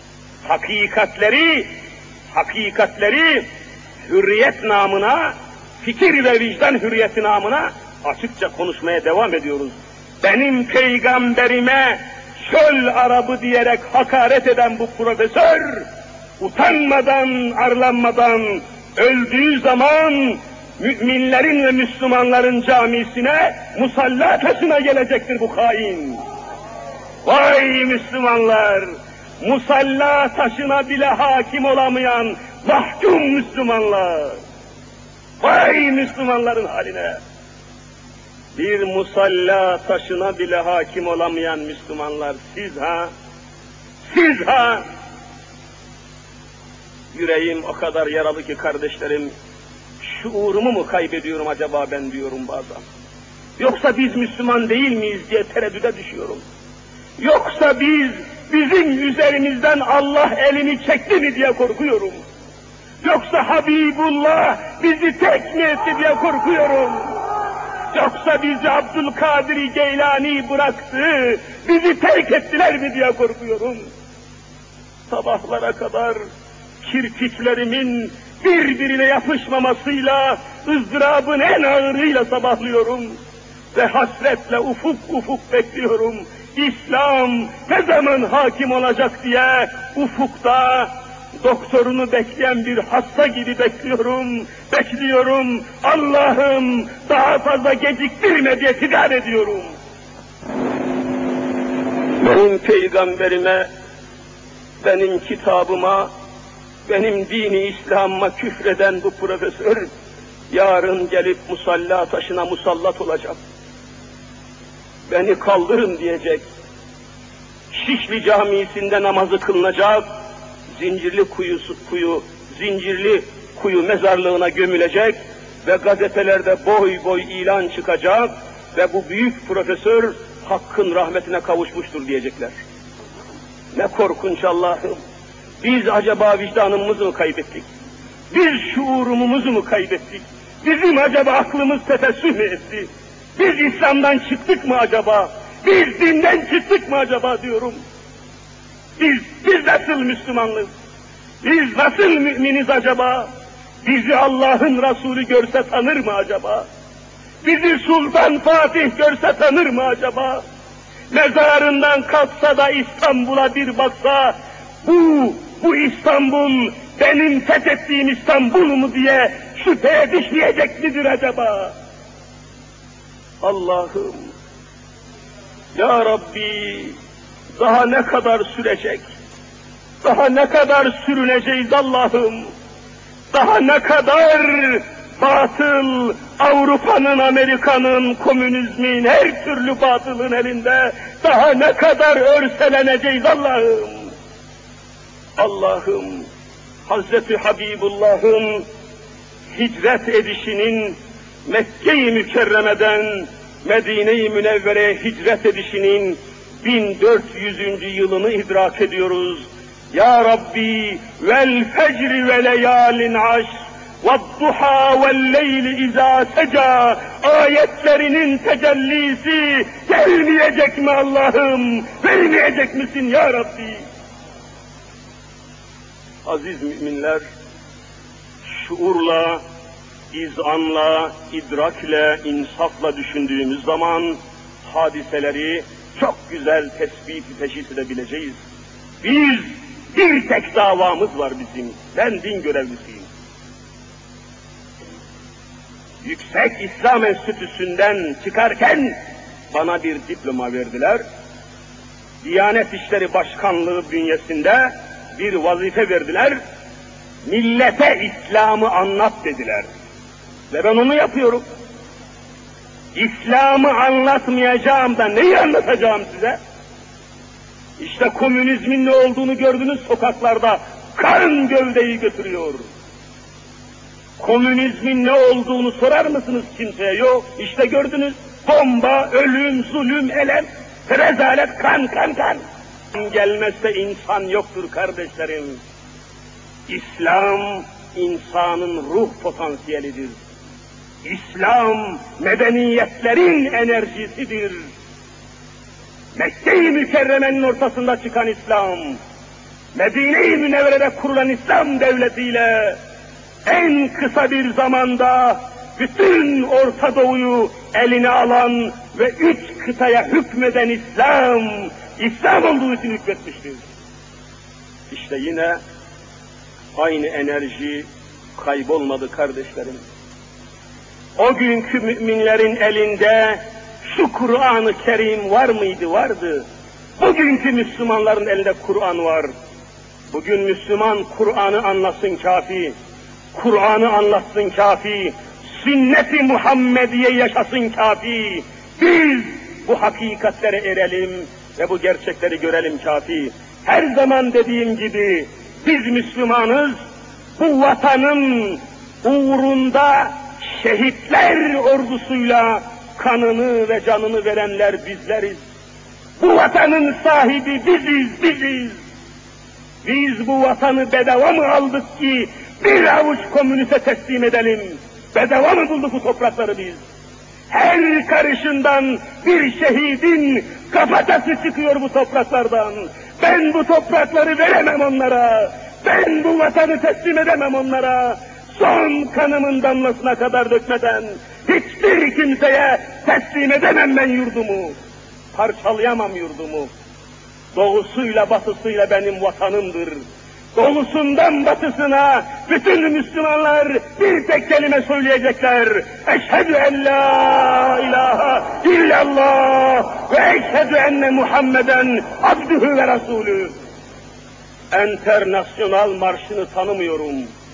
Hakikatleri hürriyet namına, fikir ve vicdan hürriyeti namına açıkça konuşmaya devam ediyoruz. Benim peygamberime çöl Arabı diyerek hakaret eden bu profesör, utanmadan, arlanmadan öldüğü zaman müminlerin ve Müslümanların camisine, musalla taşına gelecektir bu hain. Vay Müslümanlar! Musalla taşına bile hakim olamayan mahkum Müslümanlar! Vay Müslümanların haline! Bir musalla taşına bile hakim olamayan Müslümanlar, siz ha! Yüreğim o kadar yaralı ki kardeşlerim, şuurumu mu kaybediyorum acaba ben diyorum bazen. Yoksa biz Müslüman değil miyiz diye tereddüde düşüyorum. Yoksa bizim üzerimizden Allah elini çekti mi diye korkuyorum. Yoksa Habibullah bizi tek mi etti diye korkuyorum. Yoksa bizi Abdülkadir Geylani bıraktı, bizi terk ettiler mi diye korkuyorum. Sabahlara kadar kirpiklerimin birbirine yapışmamasıyla, ızdırabın en ağırıyla sabahlıyorum. Ve hasretle ufuk bekliyorum. İslam ne zaman hakim olacak diye ufukta doktorunu bekleyen bir hasta gibi bekliyorum. Allah'ım daha fazla geciktirme diye figan ediyorum. Benim peygamberime, benim kitabıma, benim dini İslam'ıma küfreden bu profesör, yarın gelip musalla taşına musallat olacak. Beni kaldırın diyecek. Şişli Camisi'nde namazı kılınacak, Zincirli kuyu mezarlığına gömülecek ve gazetelerde boy boy ilan çıkacak ve bu büyük profesör Hakk'ın rahmetine kavuşmuştur diyecekler. Ne korkunç Allah'ım! Biz acaba vicdanımızı mı kaybettik? Biz şuurumuzu mu kaybettik? Bizim acaba aklımız tefessüh mü etti? Biz İslam'dan çıktık mı acaba? Biz dinden çıktık mı acaba diyorum. Biz nasıl Müslümanız? Biz nasıl müminiz acaba? Bizi Allah'ın Resulü görse tanır mı acaba? Bizi Sultan Fatih görse tanır mı acaba? Mezarından kalksa da İstanbul'a bir baksa, bu İstanbul benim fethettiğim İstanbul mu diye şüpheye düşmeyecek midir acaba? Allah'ım, Ya Rabbi, daha ne kadar sürecek? Daha ne kadar sürüneceğiz Allah'ım? Daha ne kadar batıl, Avrupa'nın, Amerika'nın, komünizmin, her türlü batılın elinde daha ne kadar örseleneceğiz Allah'ım. Allah'ım, Hazreti Habibullah'ın hicret edişinin, Mekke-i Mükerreme'den Medine-i Münevvere'ye hicret edişinin 1400. yılını idrak ediyoruz. Ya Rabbi, vel fecri ve leyalin aşr, ve'd-duha ve'l-leyli izâ secâ ayetlerinin tecellisi gelmeyecek mi Allah'ım? Vermeyecek misin ya Rabbi? Aziz müminler, şuurla, izanla, idrakle, insafla düşündüğümüz zaman hadiseleri çok güzel tespit, teşhis edebileceğiz. Biz, bir tek davamız var bizim, ben din görevlisiyim. Yüksek İslam Enstitüsü'nden çıkarken bana bir diploma verdiler. Diyanet İşleri Başkanlığı bünyesinde bir vazife verdiler. Millete İslam'ı anlat dediler. Ve ben onu yapıyorum. İslam'ı anlatmayacağım da neyi anlatacağım size? İşte komünizmin ne olduğunu gördünüz sokaklarda, kan gövdeyi götürüyor. Komünizmin ne olduğunu sorar mısınız kimseye? Yok, işte gördünüz, bomba, ölüm, zulüm, elem, rezalet, kan. Gelmezse insan yoktur kardeşlerim. İslam, insanın ruh potansiyelidir. İslam, medeniyetlerin enerjisidir. Mekke-i Mükerreme'nin ortasında çıkan İslam, Medine-i Münevvere'de kurulan İslam devletiyle en kısa bir zamanda bütün Orta Doğu'yu eline alan ve 3 kıtaya hükmeden İslam olduğu için hükmetmiştir. İşte yine aynı enerji kaybolmadı kardeşlerim. O günkü müminlerin elinde şu Kur'an-ı Kerim var mıydı? Vardı. Bugünkü Müslümanların elinde Kur'an var. Bugün Müslüman Kur'an'ı anlasın kafi. Kur'an'ı anlatsın kafi. Sünnet-i Muhammediye yaşasın kafi. Biz bu hakikatlere erelim ve bu gerçekleri görelim kafi. Her zaman dediğim gibi biz Müslümanız, bu vatanın uğrunda şehitler ordusuyla kanını ve canını verenler bizleriz. Bu vatanın sahibi biziz. Biz bu vatanı bedava mı aldık ki bir avuç komüniste teslim edelim? Bedava mı bulduk bu toprakları biz? Her karışından bir şehidin kafatası çıkıyor bu topraklardan. Ben bu toprakları veremem onlara. Ben bu vatanı teslim edemem onlara. Son kanımın damlasına kadar dökmeden hiçbir kimseye teslim edemem ben yurdumu. Parçalayamam yurdumu. Doğusuyla batısıyla benim vatanımdır. Doğusundan batısına bütün Müslümanlar bir tek kelime söyleyecekler. Eşhedü en la ilahe illallah ve eşhedü enne Muhammeden abdühü ve rasulü. Enternasyonal marşını tanımıyorum.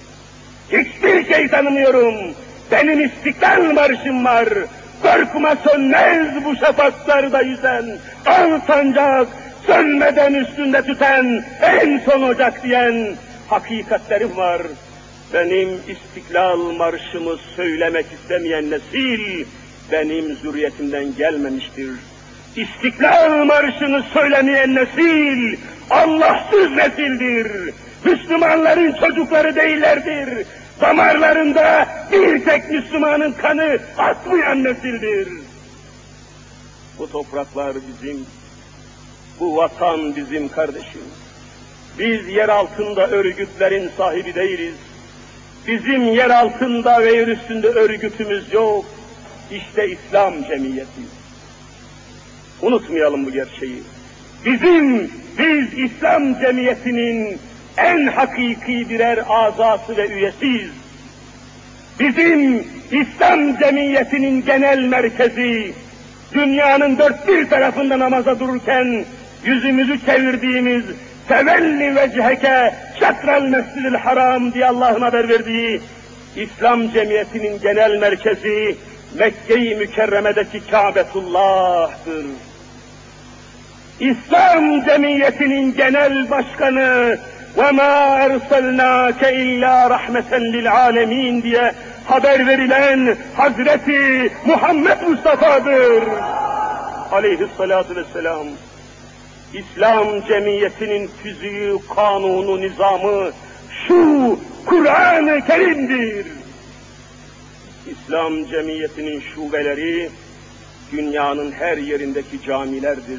Hiçbir şey tanımıyorum. Benim İstiklal Marşım var. Korkma sönmez bu şafaklarda yüzen. Al sancak, sönmeden üstünde tüten, en son ocak diyen hakikatlerim var. Benim İstiklal Marşımı söylemek istemeyen nesil, benim zürriyetimden gelmemiştir. İstiklal Marşı'nı söylemeyen nesil, Allahsız nesildir. Müslümanların çocukları değillerdir. Damarlarında bir tek Müslümanın kanı akmayan nesildir. Bu topraklar bizim, bu vatan bizim kardeşim. Biz yer altında örgütlerin sahibi değiliz. Bizim yer altında ve yer üstünde örgütümüz yok. İşte İslam cemiyeti. Unutmayalım bu gerçeği. Biz İslam cemiyetinin en hakiki birer azası ve üyesiyiz. Bizim İslam cemiyetinin genel merkezi, dünyanın dört bir tarafında namaza dururken yüzümüzü çevirdiğimiz tevelli vecheke şetrel mescid-i haram diye Allah'ın haber verdiği İslam cemiyetinin genel merkezi Mekke-i Mükerreme'deki Kâbetullah'tır. İslam cemiyetinin genel başkanı وَمَا اَرْسَلْنَاكَ اِلَّا رَحْمَةً لِلْعَالَمِينَ diye haber verilen Hazreti Muhammed Mustafa'dır. Aleyhissalatu vesselam. İslam cemiyetinin tüzüğü, kanunu, nizamı şu Kur'an-ı Kerim'dir. İslam cemiyetinin şubeleri dünyanın her yerindeki camilerdir.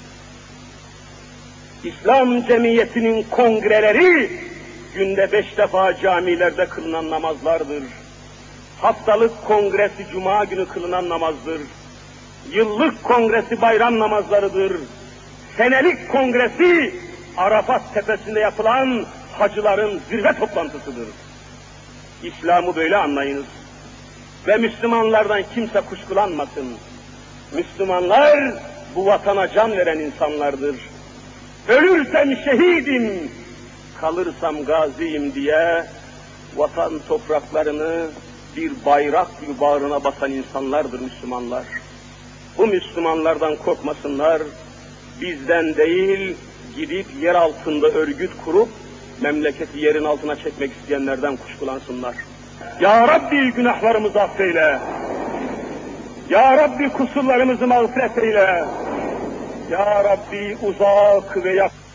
İslam cemiyetinin kongreleri günde 5 defa camilerde kılınan namazlardır. Haftalık kongresi cuma günü kılınan namazdır. Yıllık kongresi bayram namazlarıdır. Senelik kongresi Arafat tepesinde yapılan hacıların zirve toplantısıdır. İslam'ı böyle anlayınız. Ve Müslümanlardan kimse kuşkulanmasın. Müslümanlar bu vatana can veren insanlardır. Ölürsem şehidim, kalırsam gaziyim diye vatan topraklarını bir bayrak gibi bağrına basan insanlardır Müslümanlar. Bu Müslümanlardan korkmasınlar, bizden değil, gidip yer altında örgüt kurup memleketi yerin altına çekmek isteyenlerden kuşkulansınlar. Ya Rabbi günahlarımızı affeyle. Ya Rabbi kusurlarımızı mağfiret eyle. Ya Rabbi uzak ve yakın